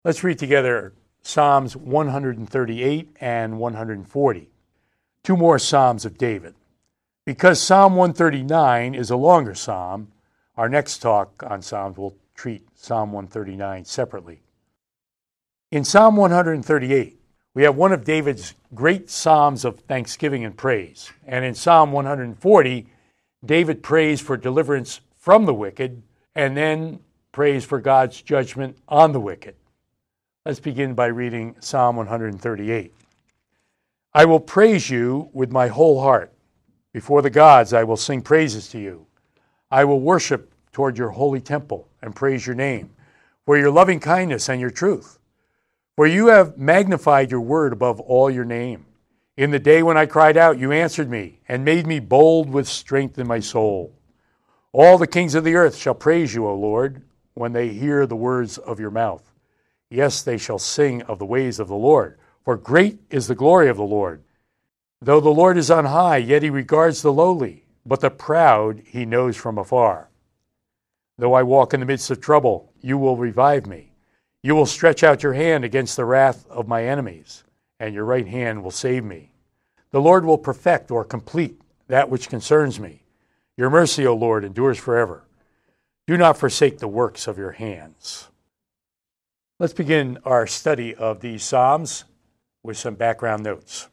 Let's read together Psalms 138 and 140. Two more Psalms of David. Because Psalm 139 is a longer psalm, our next talk on Psalms will treat Psalm 139 separately. In Psalm 138, we have one of David's great psalms of thanksgiving and praise. And in Psalm 140, David prays for deliverance from the wicked and then prays for God's judgment on the wicked. Let's begin by reading Psalm 138. I will praise you with my whole heart. Before the gods I will sing praises to you. I will worship toward your holy temple and praise your name for your loving kindness and your truth. For you have magnified your word above all your name. In the day when I cried out, you answered me and made me bold with strength in my soul. All the kings of the earth shall praise you, O Lord, when they hear the words of your mouth. Yes, they shall sing of the ways of the Lord, for great is the glory of the Lord. Though the Lord is on high, yet he regards the lowly, but the proud he knows from afar. Though I walk in the midst of trouble, you will revive me. You will stretch out your hand against the wrath of my enemies, and your right hand will save me. The Lord will perfect or complete that which concerns me. Your mercy, O Lord, endures forever. Do not forsake the works of your hands. Let's begin our study of these Psalms with some background notes.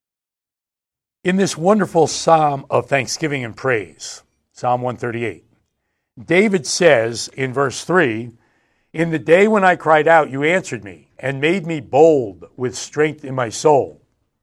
In this wonderful psalm of thanksgiving and praise, Psalm 138, David says in verse 3, in the day when I cried out, you answered me and made me bold with strength in my soul.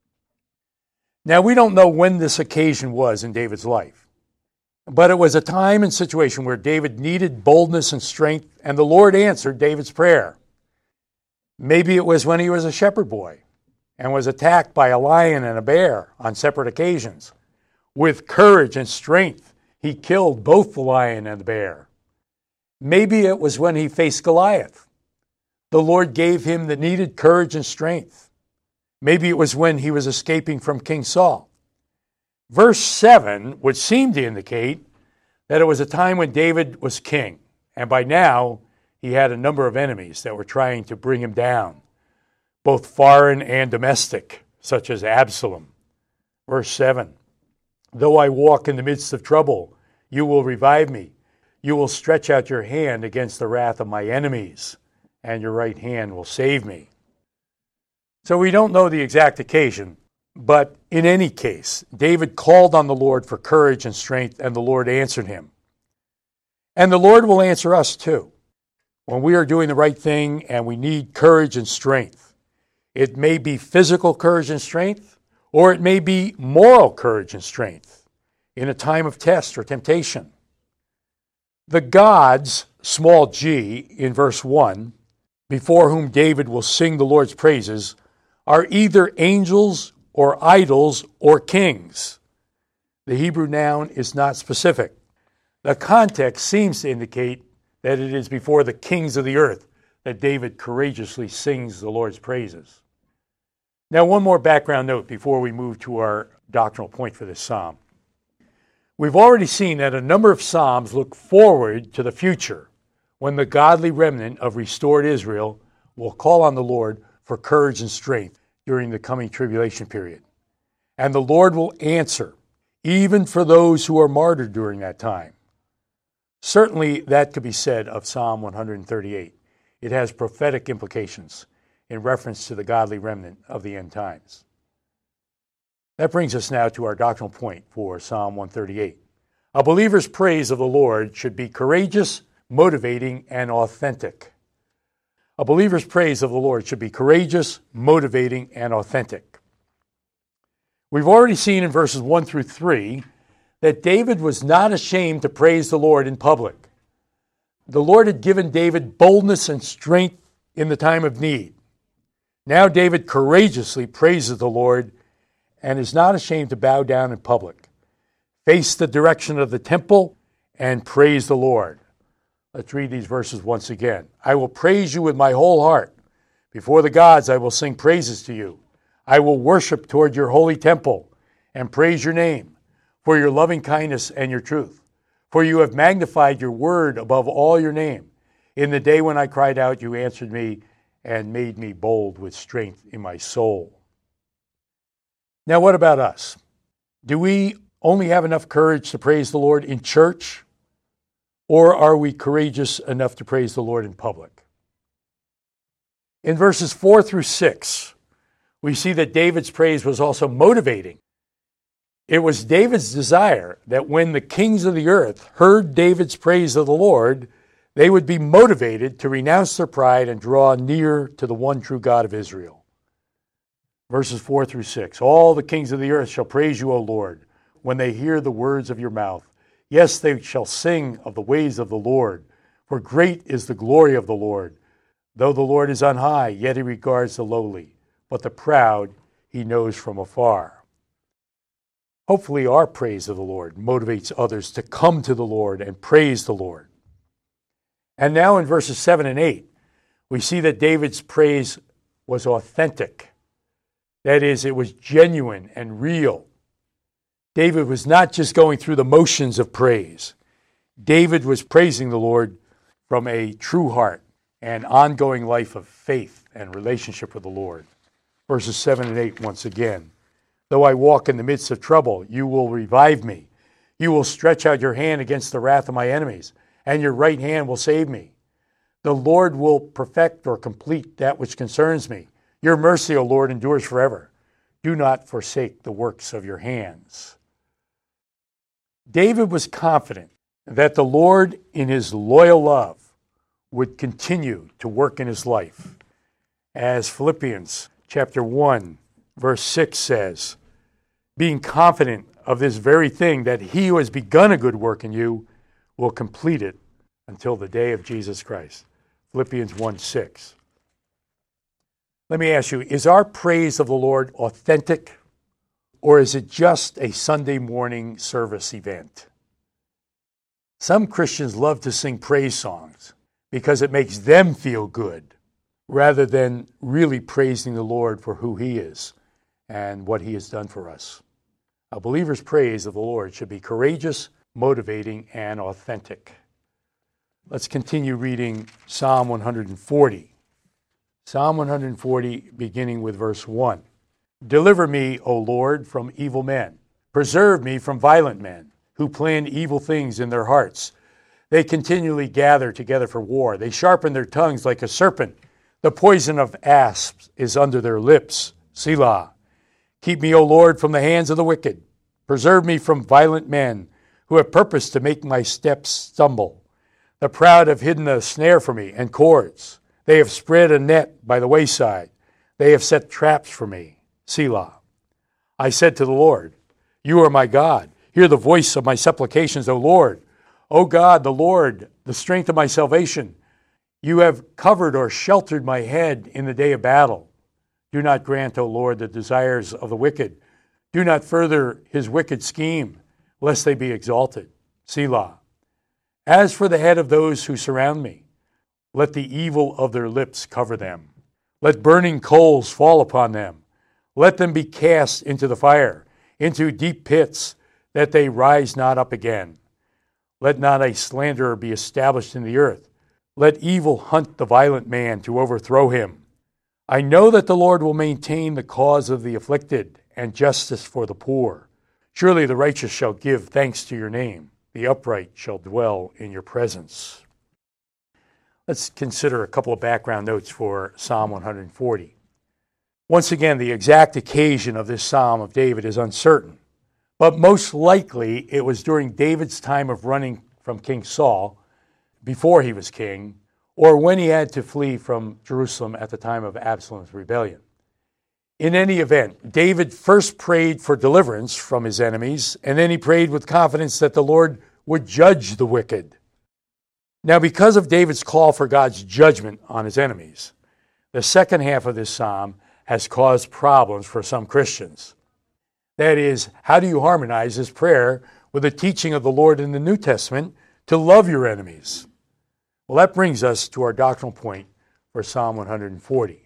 Now, we don't know when this occasion was in David's life, but it was a time and situation where David needed boldness and strength, and the Lord answered David's prayer. Maybe it was when he was a shepherd boy and was attacked by a lion and a bear on separate occasions. With courage and strength, he killed both the lion and the bear. Maybe it was when he faced Goliath. The Lord gave him the needed courage and strength. Maybe it was when he was escaping from King Saul. Verse 7 would seem to indicate that it was a time when David was king, and by now he had a number of enemies that were trying to bring him down, both foreign and domestic, such as Absalom. Verse 7, though I walk in the midst of trouble, you will revive me. You will stretch out your hand against the wrath of my enemies, and your right hand will save me. So we don't know the exact occasion, but in any case, David called on the Lord for courage and strength, and the Lord answered him. And the Lord will answer us too, when we are doing the right thing and we need courage and strength. It may be physical courage and strength, or it may be moral courage and strength in a time of test or temptation. The gods, small g, in verse 1, before whom David will sing the Lord's praises, are either angels or idols or kings. The Hebrew noun is not specific. The context seems to indicate that it is before the kings of the earth that David courageously sings the Lord's praises. Now, one more background note before we move to our doctrinal point for this psalm. We've already seen that a number of psalms look forward to the future, when the godly remnant of restored Israel will call on the Lord for courage and strength during the coming tribulation period. And the Lord will answer, even for those who are martyred during that time. Certainly that could be said of Psalm 138. It has prophetic implications in reference to the godly remnant of the end times. That brings us now to our doctrinal point for Psalm 138. A believer's praise of the Lord should be courageous, motivating, and authentic. A believer's praise of the Lord should be courageous, motivating, and authentic. We've already seen in verses 1 through 3 that David was not ashamed to praise the Lord in public. The Lord had given David boldness and strength in the time of need. Now David courageously praises the Lord and is not ashamed to bow down in public, face the direction of the temple, and praise the Lord. Let's read these verses once again. I will praise you with my whole heart. Before the gods I will sing praises to you. I will worship toward your holy temple and praise your name for your loving kindness and your truth. For you have magnified your word above all your name. In the day when I cried out, you answered me and made me bold with strength in my soul. Now, what about us? Do we only have enough courage to praise the Lord in church, or are we courageous enough to praise the Lord in public? In verses 4 through 6, we see that David's praise was also motivating. It was David's desire that when the kings of the earth heard David's praise of the Lord, they would be motivated to renounce their pride and draw near to the one true God of Israel. Verses 4 through 6, all the kings of the earth shall praise you, O Lord, when they hear the words of your mouth. Yes, they shall sing of the ways of the Lord, for great is the glory of the Lord. Though the Lord is on high, yet he regards the lowly, but the proud he knows from afar. Hopefully our praise of the Lord motivates others to come to the Lord and praise the Lord. And now in verses 7 and 8, we see that David's praise was authentic. That is, it was genuine and real. David was not just going through the motions of praise. David was praising the Lord from a true heart and ongoing life of faith and relationship with the Lord. Verses 7 and 8 once again. Though I walk in the midst of trouble, you will revive me. You will stretch out your hand against the wrath of my enemies, and your right hand will save me. The Lord will perfect or complete that which concerns me. Your mercy, O Lord, endures forever. Do not forsake the works of your hands. David was confident that the Lord, in his loyal love, would continue to work in his life. As Philippians chapter 1, verse 6 says, being confident of this very thing, that he who has begun a good work in you will complete it until the day of Jesus Christ. Philippians 1:6. Let me ask you, is our praise of the Lord authentic, or is it just a Sunday morning service event? Some Christians love to sing praise songs because it makes them feel good, rather than really praising the Lord for who he is and what he has done for us. A believer's praise of the Lord should be courageous, motivating, and authentic. Let's continue reading Psalm 140. Psalm 140, beginning with verse 1. Deliver me, O Lord, from evil men. Preserve me from violent men who plan evil things in their hearts. They continually gather together for war. They sharpen their tongues like a serpent. The poison of asps is under their lips. Selah. Keep me, O Lord, from the hands of the wicked. Preserve me from violent men who have purposed to make my steps stumble. The proud have hidden a snare for me and cords. They have spread a net by the wayside. They have set traps for me. Selah. I said to the Lord, you are my God. Hear the voice of my supplications, O Lord. O God, the Lord, the strength of my salvation. You have covered or sheltered my head in the day of battle. Do not grant, O Lord, the desires of the wicked. Do not further his wicked scheme, lest they be exalted. Selah. As for the head of those who surround me, let the evil of their lips cover them. Let burning coals fall upon them. Let them be cast into the fire, into deep pits, that they rise not up again. Let not a slanderer be established in the earth. Let evil hunt the violent man to overthrow him. I know that the Lord will maintain the cause of the afflicted and justice for the poor. Surely the righteous shall give thanks to your name. The upright shall dwell in your presence. Let's consider a couple of background notes for Psalm 140. Once again, the exact occasion of this Psalm of David is uncertain, but most likely it was during David's time of running from King Saul, before he was king, or when he had to flee from Jerusalem at the time of Absalom's rebellion. In any event, David first prayed for deliverance from his enemies, and then he prayed with confidence that the Lord would judge the wicked. Now, because of David's call for God's judgment on his enemies, the second half of this psalm has caused problems for some Christians. That is, how do you harmonize this prayer with the teaching of the Lord in the New Testament to love your enemies? Well, that brings us to our doctrinal point for Psalm 140.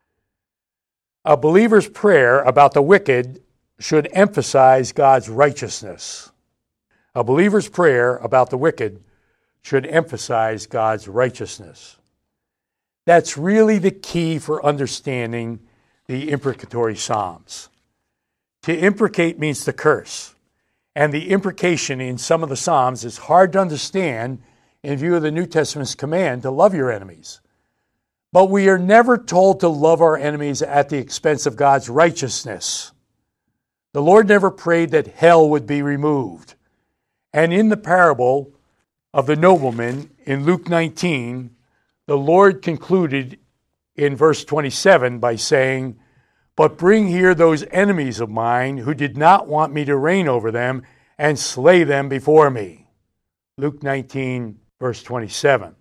A believer's prayer about the wicked should emphasize God's righteousness. A believer's prayer about the wicked should emphasize God's righteousness. That's really the key for understanding the imprecatory Psalms. To imprecate means to curse, and the imprecation in some of the Psalms is hard to understand in view of the New Testament's command to love your enemies. But we are never told to love our enemies at the expense of God's righteousness. The Lord never prayed that hell would be removed. And in the parable of the nobleman in Luke 19, the Lord concluded in verse 27 by saying, "But bring here those enemies of mine who did not want me to reign over them, and slay them before me." Luke 19, verse 27.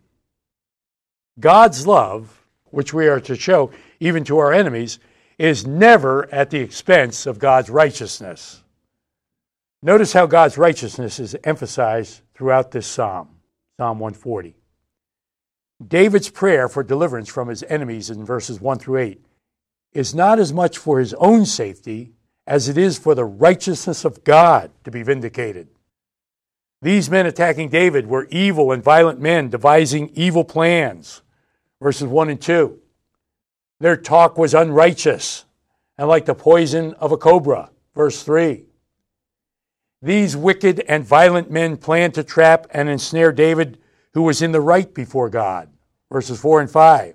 God's love, which we are to show even to our enemies, is never at the expense of God's righteousness. Notice how God's righteousness is emphasized throughout this psalm, Psalm 140. David's prayer for deliverance from his enemies in verses 1 through 8 is not as much for his own safety as it is for the righteousness of God to be vindicated. These men attacking David were evil and violent men devising evil plans, verses 1 and 2. Their talk was unrighteous and like the poison of a cobra, verse 3. These wicked and violent men planned to trap and ensnare David, who was in the right before God, verses 4 and 5.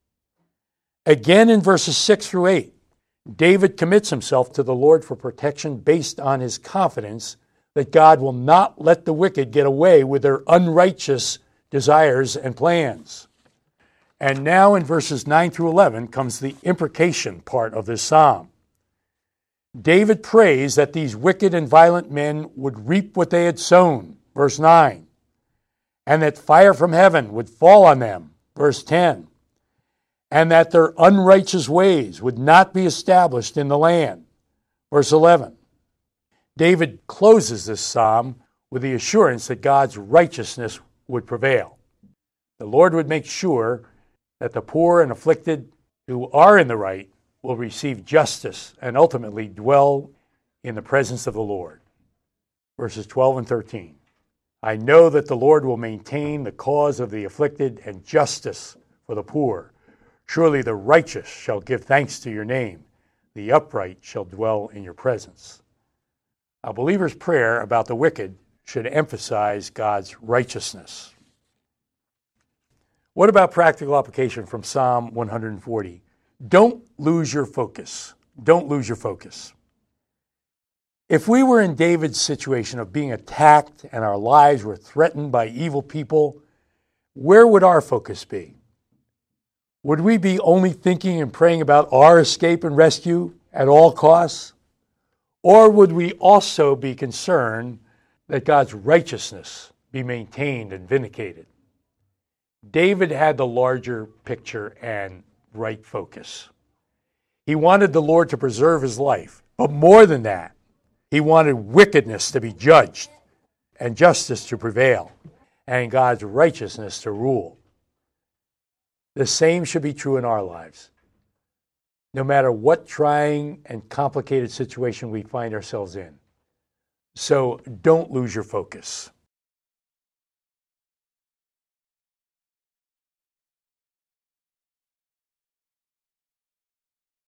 Again in verses 6 through 8, David commits himself to the Lord for protection based on his confidence that God will not let the wicked get away with their unrighteous desires and plans. And now in verses 9 through 11 comes the imprecation part of this psalm. David prays that these wicked and violent men would reap what they had sown, verse 9, and that fire from heaven would fall on them, verse 10, and that their unrighteous ways would not be established in the land, verse 11. David closes this psalm with the assurance that God's righteousness would prevail. The Lord would make sure that the poor and afflicted who are in the right will receive justice and ultimately dwell in the presence of the Lord. Verses 12 and 13. I know that the Lord will maintain the cause of the afflicted and justice for the poor. Surely the righteous shall give thanks to your name. The upright shall dwell in your presence. A believer's prayer about the wicked should emphasize God's righteousness. What about practical application from Psalm 140? Don't lose your focus. Don't lose your focus. If we were in David's situation of being attacked and our lives were threatened by evil people, where would our focus be? Would we be only thinking and praying about our escape and rescue at all costs? Or would we also be concerned that God's righteousness be maintained and vindicated? David had the larger picture and right focus. He wanted the Lord to preserve his life, but more than that, he wanted wickedness to be judged and justice to prevail and God's righteousness to rule. The same should be true in our lives. No matter what trying and complicated situation we find ourselves in. So don't lose your focus.